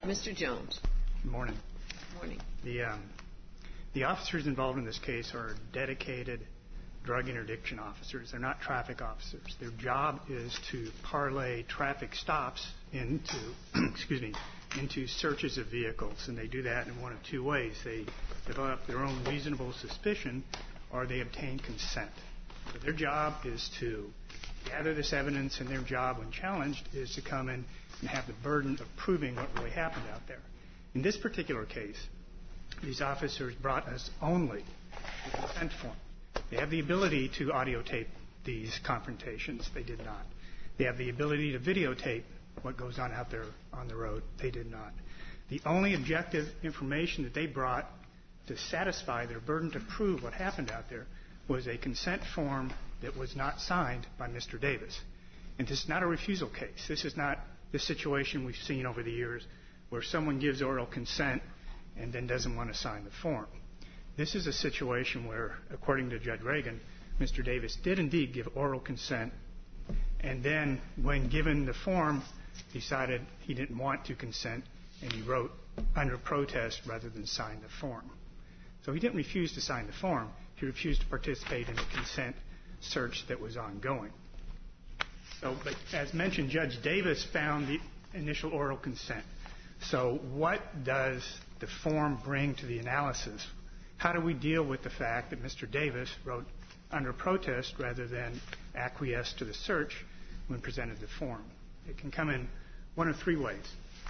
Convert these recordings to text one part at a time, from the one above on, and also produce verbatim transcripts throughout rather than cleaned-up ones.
Mister Jones. Good morning. Morning. The, um, the officers involved in this case are dedicated drug interdiction officers. They're not traffic officers. Their job is to parlay traffic stops into, excuse me, into searches of vehicles, and they do that in one of two ways. They develop their own reasonable suspicion, or they obtain consent. So their job is to gather this evidence, and their job, when challenged, is to come in and have the burden of proving what really happened out there. In this particular case, these officers brought us only the consent form. They have the ability to audio tape these confrontations. They did not. They have the ability to videotape what goes on out there on the road. They did not. The only objective information that they brought to satisfy their burden to prove what happened out there was a consent form that was not signed by Mister Davis. And this is not a refusal case. This is not the situation we've seen over the years where someone gives oral consent and then doesn't want to sign the form. This is a situation where, according to Judge Reagan, Mister Davis did indeed give oral consent, and then when given the form, decided he didn't want to consent, and he wrote under protest rather than sign the form. So he didn't refuse to sign the form. He refused to participate in the consent search that was ongoing. So, but as mentioned, Judge Davis found the initial oral consent. So what does the form bring to the analysis? How do we deal with the fact that Mister Davis wrote under protest rather than acquiesce to the search when presented the form? It can come in one of three ways.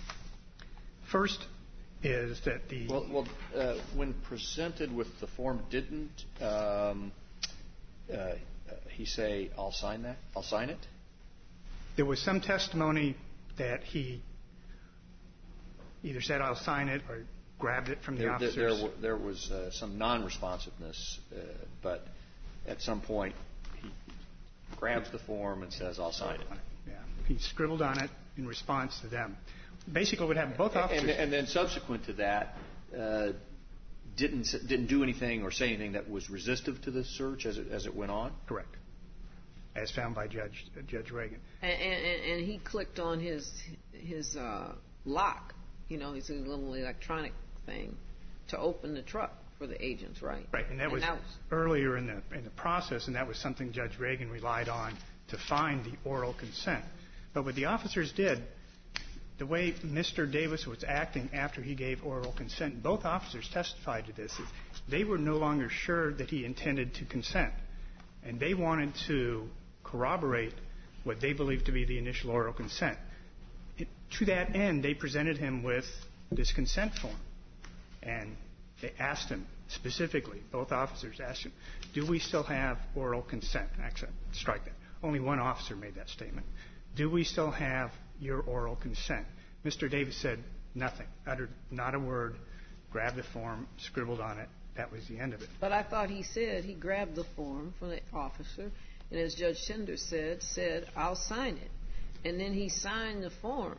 First is that the... Well, well uh, when presented with the form, didn't um, uh, he say, I'll sign that? I'll sign it? There was some testimony that he either said, I'll sign it, or grabbed it from the there, officers. There, there, there was uh, some non-responsiveness, uh, but at some point he grabs the form and says, I'll sign it. Yeah, he scribbled on it in response to them. Basically, would have both officers. And, and then subsequent to that, uh, didn't didn't do anything or say anything that was resistive to the search as it as it went on. Correct, as found by Judge uh, Judge Reagan. And, and, and he clicked on his his uh, lock. You know, his little electronic thing to open the truck for the agents, right? Right, and that, and was, that was earlier in the in the process, and that was something Judge Reagan relied on to find the oral consent. But what the officers did, the way Mister Davis was acting after he gave oral consent, both officers testified to this, is they were no longer sure that he intended to consent, and they wanted to corroborate what they believed to be the initial oral consent. It, to that end, they presented him with this consent form, and they asked him specifically, both officers asked him, do we still have oral consent? Actually, strike that. Only one officer made that statement. Do we still have your oral consent? Mister Davis said nothing, uttered not a word, grabbed the form, scribbled on it. That was the end of it. But I thought he said he grabbed the form from the officer, and as Judge Sender said, said, I'll sign it. And then he signed the form.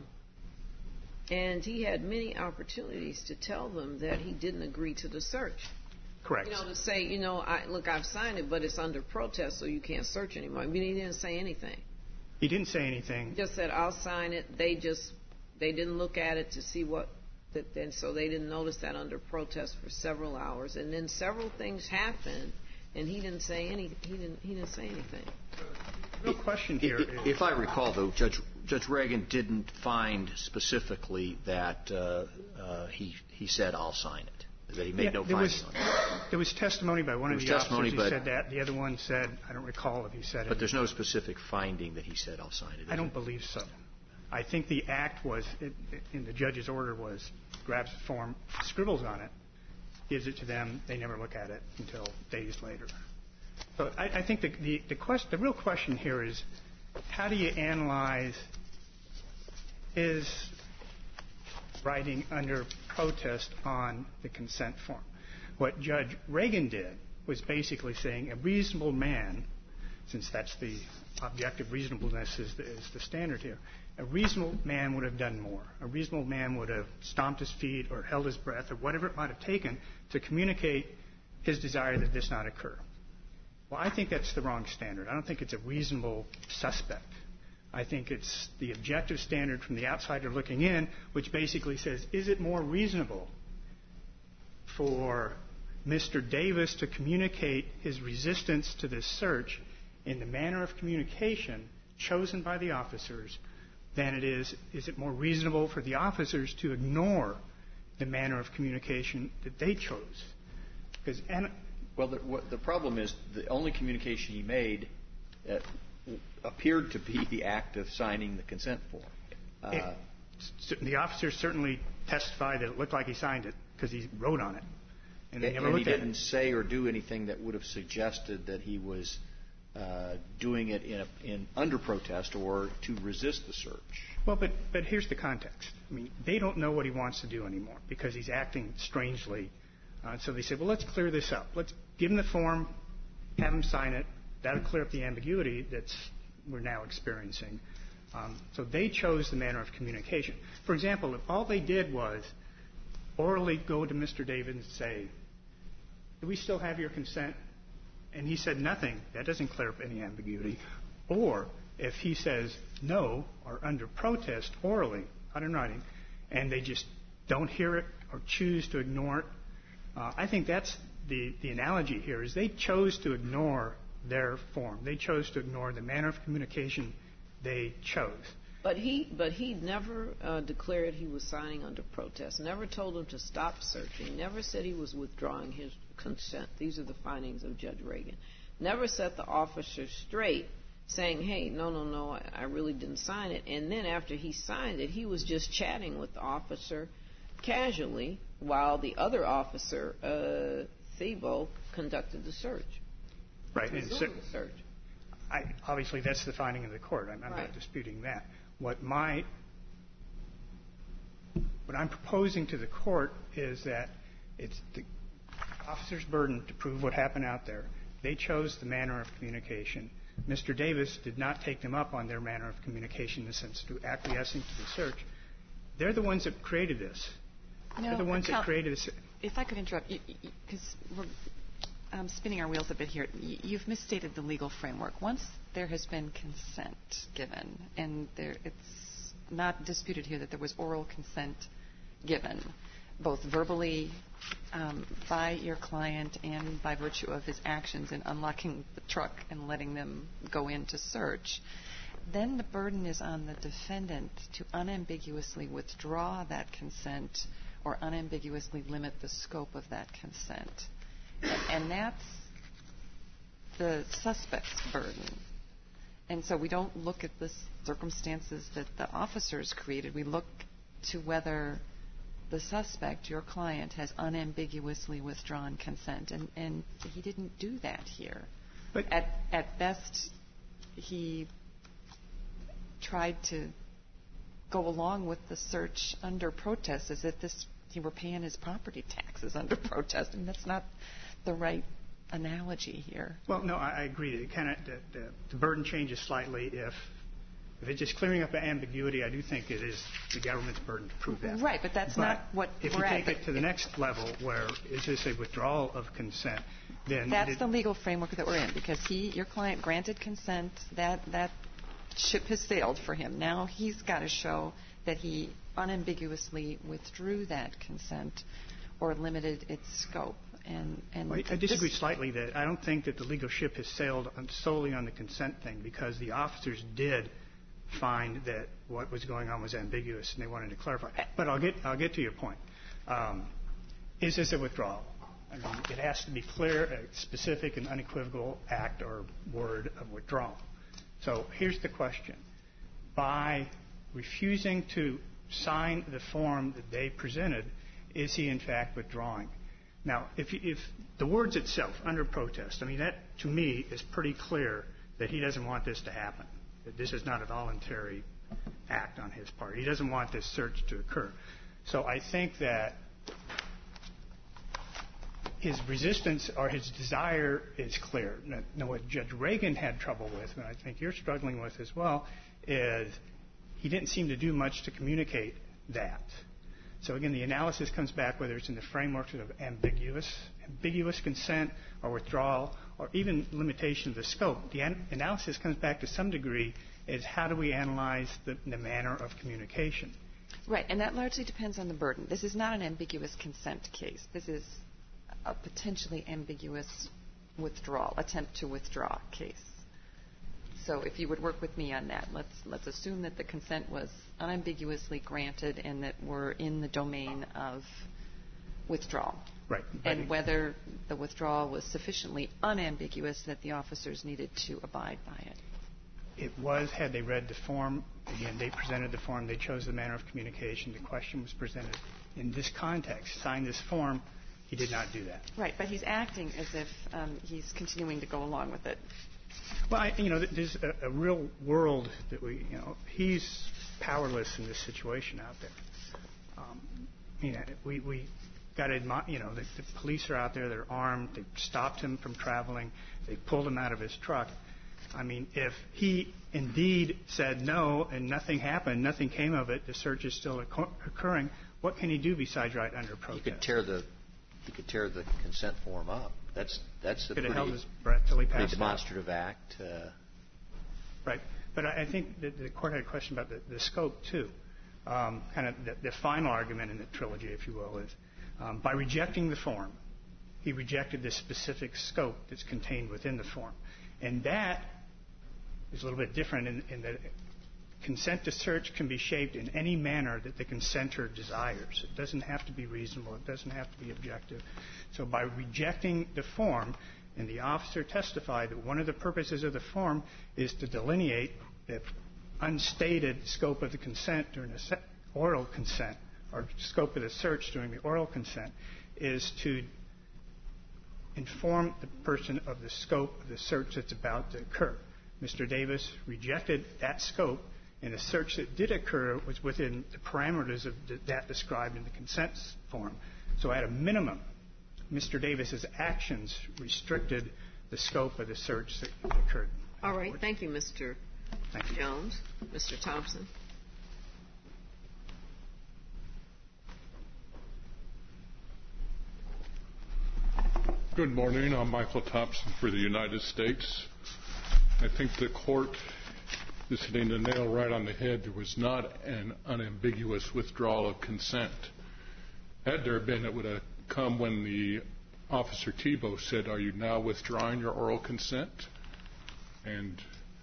And he had many opportunities to tell them that he didn't agree to the search. Correct. You know, to say, you know, I, look, I've signed it, but it's under protest, so you can't search anymore. I mean, he didn't say anything. He didn't say anything. He just said, I'll sign it. They just, they didn't look at it to see what, that, and so they didn't notice that under protest for several hours. And then several things happened, and he didn't say any, he didn't, he didn't say anything. The real question here if, is... If I recall, though, Judge Judge Reagan didn't find specifically that uh, uh, he he said, I'll sign it, that he made yeah, no there finding was, on it. There was testimony by one there of the testimony, officers who said that. The other one said, I don't recall if he said it. But there's no specific finding that he said, I'll sign it. I don't believe so. I think the act was, it, in the judge's order, was grabs the form, scribbles on it, gives it to them. They never look at it until days later. So I, I think the, the, the, quest, the real question here is, how do you analyze his writing under protest on the consent form? What Judge Reagan did was basically saying a reasonable man, since that's the objective reasonableness is the, is the standard here, a reasonable man would have done more. A reasonable man would have stomped his feet or held his breath or whatever it might have taken to communicate his desire that this not occur. Well, I think that's the wrong standard. I don't think it's a reasonable suspect I think it's the objective standard from the outsider looking in, which basically says, is it more reasonable for Mister Davis to communicate his resistance to this search in the manner of communication chosen by the officers than it is, is it more reasonable for the officers to ignore the manner of communication that they chose? Because and, well, the, what, the problem is the only communication he made uh, appeared to be the act of signing the consent form. Uh, it, the officers certainly testified that it looked like he signed it because he wrote on it. And, they and, never and looked he at didn't it. say or do anything that would have suggested that he was uh, doing it in, a, in under protest or to resist the search. Well, but, but here's the context. I mean, they don't know what he wants to do anymore because he's acting strangely. Uh, so they said, well, let's clear this up. Let's give him the form, have him sign it. That'll clear up the ambiguity that's we're now experiencing. Um, so they chose the manner of communication. For example, if all they did was orally go to Mister Davis and say, do we still have your consent? And he said nothing. That doesn't clear up any ambiguity. Or if he says no or under protest orally, not in writing, and they just don't hear it or choose to ignore it, uh, I think that's the, the analogy here is they chose to ignore their form. They chose to ignore the manner of communication they chose. But he, but he never uh, declared he was signing under protest. Never told him to stop searching. Never said he was withdrawing his consent. These are the findings of Judge Reagan. Never set the officer straight, saying, "Hey, no, no, no, I, I really didn't sign it." And then after he signed it, he was just chatting with the officer casually, while the other officer, uh, Thibault, conducted the search. Right. And so, the search. I, obviously, that's the finding of the court. I'm, I'm right. not disputing that. What my what I'm proposing to the court is that it's the officer's burden to prove what happened out there. They chose the manner of communication. Mister Davis did not take them up on their manner of communication in the sense of acquiescing to the search. They're the ones that created this. No, They're the ones that created this. If I could interrupt, because we're um, spinning our wheels a bit here. You've misstated the legal framework. Once there has been consent given, and there, it's not disputed here that there was oral consent given, both verbally um, by your client and by virtue of his actions in unlocking the truck and letting them go in to search, then the burden is on the defendant to unambiguously withdraw that consent or unambiguously limit the scope of that consent. And that's the suspect's burden. And so we don't look at the circumstances that the officers created. We look to whether the suspect, your client, has unambiguously withdrawn consent. And, and he didn't do that here. But at, at best, he tried to go along with the search under protest as if this he were paying his property taxes under protest. And that's not the right analogy here. Well, no, I, I agree. It kind of the, the, the burden changes slightly if if it's just clearing up the ambiguity. I do think it is the government's burden to prove that. Right, but that's but not what if we're you at. take it to the next level, where is this a withdrawal of consent? Then that's it, the legal framework that we're in, because he, your client, granted consent. That that ship has sailed for him. Now he's got to show that he unambiguously withdrew that consent or limited its scope. And, and well, I disagree slightly that I don't think that the legal ship has sailed on, solely on the consent thing, because the officers did find that what was going on was ambiguous and they wanted to clarify. But I'll get I'll get to your point. Um, is this a withdrawal? I mean, it has to be clear, a specific and unequivocal act or word of withdrawal. So here's the question. By refusing to sign the form that they presented, is he in fact withdrawing? Now, if, if the words itself, under protest, I mean, that to me is pretty clear that he doesn't want this to happen, that this is not a voluntary act on his part. He doesn't want this search to occur. So I think that his resistance or his desire is clear. Now, what Judge Reagan had trouble with, and I think you're struggling with as well, is he didn't seem to do much to communicate that. So again, the analysis comes back whether it's in the framework of ambiguous, ambiguous consent or withdrawal, or even limitation of the scope. The an- analysis comes back to some degree is how do we analyze the, the manner of communication? Right, and that largely depends on the burden. This is not an ambiguous consent case. This is a potentially ambiguous withdrawal, attempt to withdraw case. So if you would work with me on that, let's let's assume that the consent was unambiguously granted and that we're in the domain of withdrawal. Right. And whether the withdrawal was sufficiently unambiguous that the officers needed to abide by it. It was, had they read the form. Again, they presented the form. They chose the manner of communication. The question was presented in this context. Sign this form. He did not do that. Right, but he's acting as if um, he's continuing to go along with it. Well, I, you know, there's a, a real world that we, you know, he's powerless in this situation out there. Um, you know, we, we got to, you know, the, the police are out there. They're armed. They stopped him from traveling. They pulled him out of his truck. I mean, if he indeed said no and nothing happened, nothing came of it, the search is still occur- occurring, what can he do besides write under protest? You could tear the, you could tear the consent form up. That's that's a could pretty, have held his breath till he pretty passed demonstrative out. act. Uh, Right. But I, I think that the court had a question about the, the scope, too. Um, kind of the, the final argument in the trilogy, if you will, is um, by rejecting the form, he rejected the specific scope that's contained within the form. And that is a little bit different in, in that consent to search can be shaped in any manner that the consenter desires. It doesn't have to be reasonable. It doesn't have to be objective. So by rejecting the form, and the officer testified that one of the purposes of the form is to delineate the unstated scope of the consent during the se- oral consent, or scope of the search during the oral consent, is to inform the person of the scope of the search that's about to occur. Mister Davis rejected that scope, and the search that did occur was within the parameters of th- that described in the consent form. So at a minimum, Mister Davis's actions restricted the scope of the search that occurred. All right. Thank you, Mister Thank you. Jones. Mister Thompson. Good morning. I'm Michael Thompson for the United States. I think the court is hitting the nail right on the head. There was not an unambiguous withdrawal of consent. Had there been, it would have come when the Officer Tebow said, "Are you now withdrawing your oral consent?" And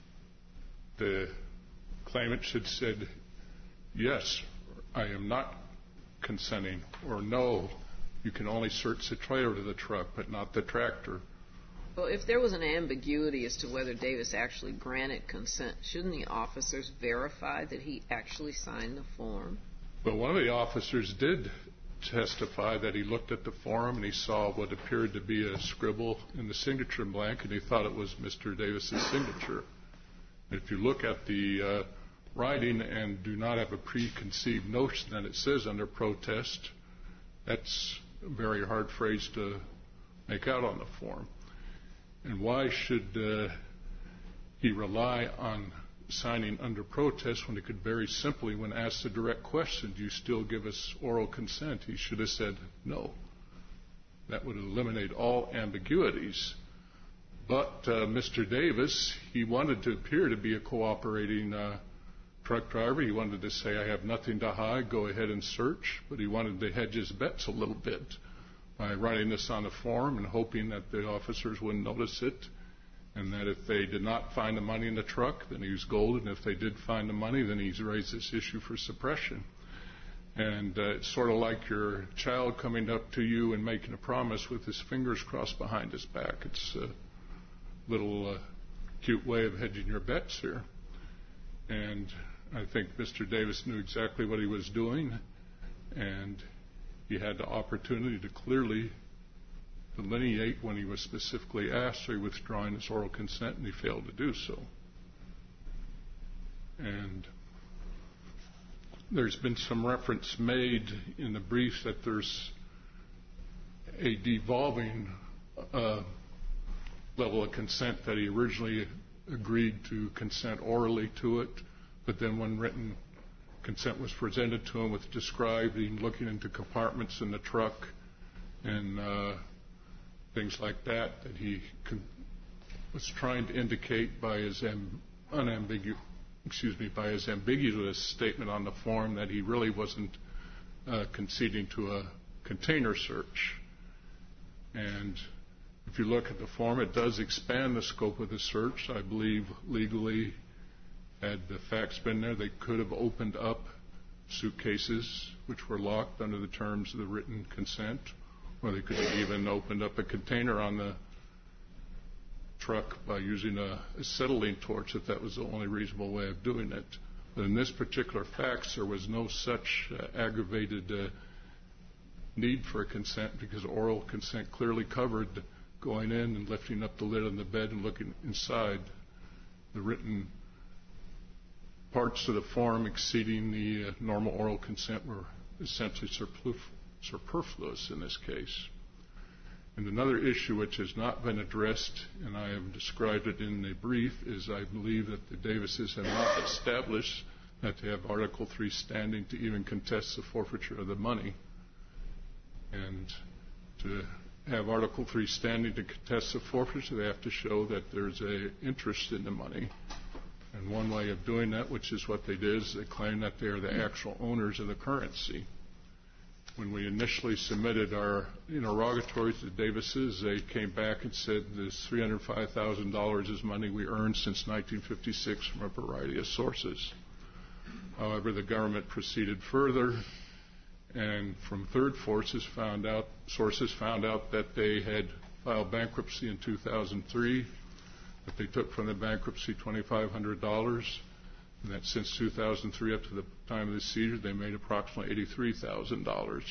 the claimant should have said, "Yes, I am not consenting," or "No, you can only search the trailer to the truck, but not the tractor." Well, if there was an ambiguity as to whether Davis actually granted consent, shouldn't the officers verify that he actually signed the form? Well, one of the officers did testify that he looked at the form and he saw what appeared to be a scribble in the signature blank, and he thought it was Mister Davis's signature. If you look at the uh, writing and do not have a preconceived notion that it says under protest, that's a very hard phrase to make out on the form. And why should uh, he rely on signing under protest when he could very simply, when asked the direct question, "Do you still give us oral consent?" he should have said no. That would eliminate all ambiguities. But uh, Mister Davis, he wanted to appear to be a cooperating uh, truck driver. He wanted to say, "I have nothing to hide, go ahead and search." But he wanted to hedge his bets a little bit by writing this on a form and hoping that the officers wouldn't notice it, and that if they did not find the money in the truck, then he was golden. If they did find the money, then he's raised this issue for suppression. And uh, it's sort of like your child coming up to you and making a promise with his fingers crossed behind his back. It's a little uh, cute way of hedging your bets here. And I think Mister Davis knew exactly what he was doing, and he had the opportunity to clearly delineate when he was specifically asked, "Are you withdrawing his oral consent?" and he failed to do so. And there's been some reference made in the brief that there's a devolving uh, level of consent, that he originally agreed to consent orally to it, but then when written consent was presented to him with describing looking into compartments in the truck and uh, things like that, that he con- was trying to indicate by his am- unambigu- excuse me, by his ambiguous statement on the form that he really wasn't uh, conceding to a container search. And if you look at the form, it does expand the scope of the search. I believe legally, had the facts been there, they could have opened up suitcases which were locked under the terms of the written consent, or they could have even opened up a container on the truck by using a acetylene torch if that was the only reasonable way of doing it. But in this particular facts, there was no such uh, aggravated uh, need for a consent, because oral consent clearly covered going in and lifting up the lid on the bed and looking inside. The written parts of the form exceeding the uh, normal oral consent were essentially superfluous in this case. And another issue which has not been addressed, and I have described it in the brief, is I believe that the Davises have not established that they have Article three standing to even contest the forfeiture of the money. And to have Article three standing to contest the forfeiture, they have to show that there's an interest in the money. And one way of doing that, which is what they did, is they claim that they are the actual owners of the currency. When we initially submitted our interrogatories to the Davises, they came back and said this three hundred five thousand dollars is money we earned since nineteen fifty-six from a variety of sources. However, the government proceeded further, and from third sources found out, sources found out that they had filed bankruptcy in two thousand three, that they took from the bankruptcy two thousand five hundred dollars, and that since two thousand three up to the time of the seizure, they made approximately eighty-three thousand dollars.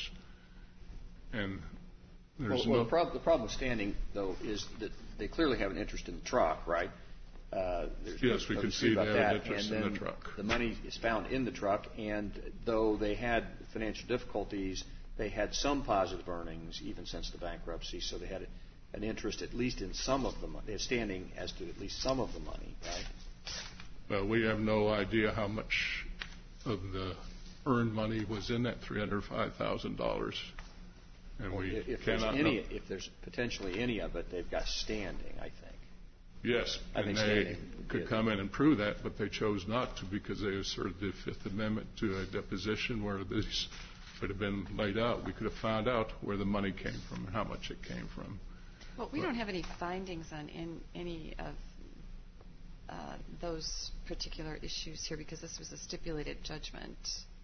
And there's well, well no... the, prob- the problem with standing, though, is that they clearly have an interest in the truck, right? Uh, yes, we no can see they have that. an interest and in the truck. The money is found in the truck, and though they had financial difficulties, they had some positive earnings even since the bankruptcy, so they had an interest at least in some of the money. They had standing as to at least some of the money, right? Well, we have no idea how much of the earned money was in that three hundred five thousand dollars. And well, we if cannot there's any, know. If there's potentially any of it, they've got standing, I think. Yes, I and think they could did. come in and prove that, but they chose not to because they asserted the Fifth Amendment to a deposition where this would have been laid out. We could have found out where the money came from and how much it came from. Well, we but don't have any findings on in, any of uh, those particular issues here because this was a stipulated judgment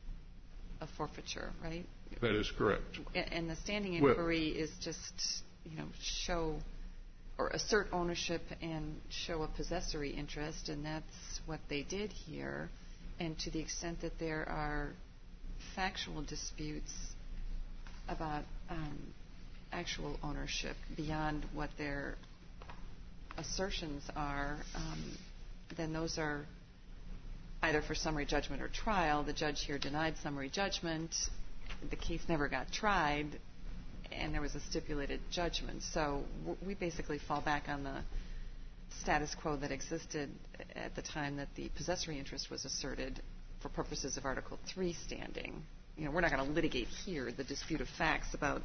of forfeiture, right? That is correct. And, and the standing Well, inquiry is just, you know, show or assert ownership and show a possessory interest, and that's what they did here. And to the extent that there are factual disputes about um, actual ownership beyond what their assertions are, um, then those are either for summary judgment or trial. The judge here denied summary judgment. The case never got tried, and there was a stipulated judgment. So we basically fall back on the status quo that existed at the time that the possessory interest was asserted for purposes of Article three standing. You know, we're not going to litigate here the dispute of facts about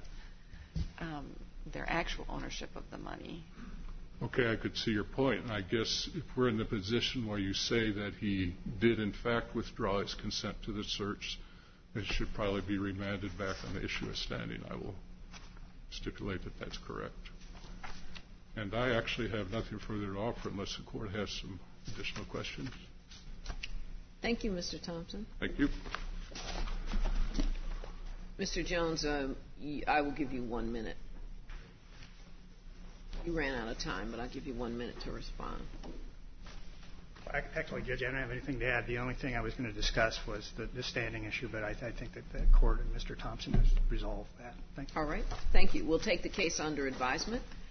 um, their actual ownership of the money. Okay, I could see your point, and I guess if we're in the position where you say that he did in fact withdraw his consent to the search, it should probably be remanded back on the issue of standing. I will stipulate that that's correct. And I actually have nothing further to offer unless the court has some additional questions. Thank you, Mister Thompson. Thank you. Mister Jones, uh, I will give you one minute. You ran out of time, but I'll give you one minute to respond. Actually, Judge, I don't have anything to add. The only thing I was going to discuss was the, the standing issue, but I, I think that the court and Mister Thompson has resolved that. Thank you. All right. Thank you. We'll take the case under advisement.